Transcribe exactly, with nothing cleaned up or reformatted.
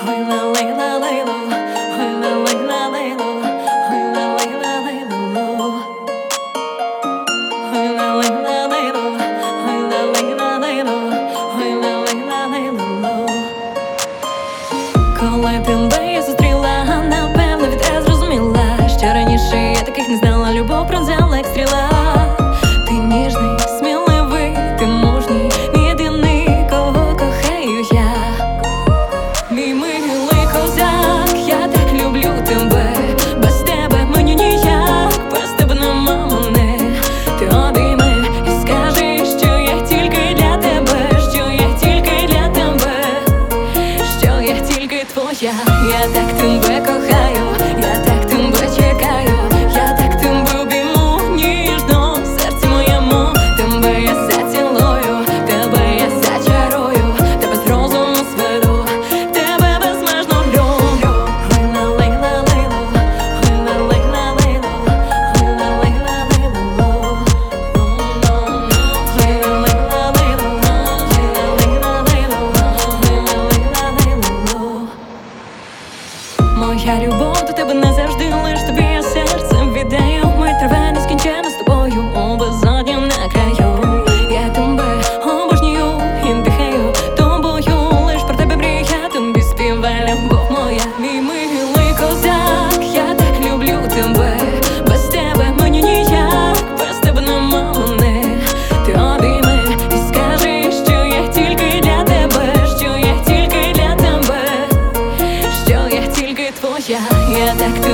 Коли тебе я зустріла, напевно відразу зрозуміла, що раніше я таких не знала. Любов пронзала, як стріла. Ти ніжний, сміливий, ти мужній, мій єдиний, кого кохаю я. Мій милий козак, я так люблю тебе. Без тебе мені ніяк, без тебе нема мене. Ти обійми і скажи, що я тільки для тебе, що я тільки для тебе, що я тільки твоя. Я так тебе кохаю, я так тебе чекаю, я так тебе обійму ніжно в серці моєму. Тебе я зацілую, тебе я зачарую, тебе з розуму зведу, тебе безмежно люблю. Лейла-лейла-лейло, лейла-лейла-лейло, лейла-лейла-лейло, лейла-лейла-лейло, лейла-лейла-лейло, лейла-лейла-лейло. Моя любов до тебе назавжди, лиш тобі я серцем віддаю. Ми триває нескінченно з тобою у безодні на краю. Я тебе обожнюю і дихаю тобою, лиш про тебе мрію, я тобі співаю, любов моя. Мій милий козак, я так люблю тебе. Без тебе мені ніяк, без тебе нема мене. Ти обійми і скажи, що я тільки для тебе, що я тільки для тебе, що я тільки твоя. Я так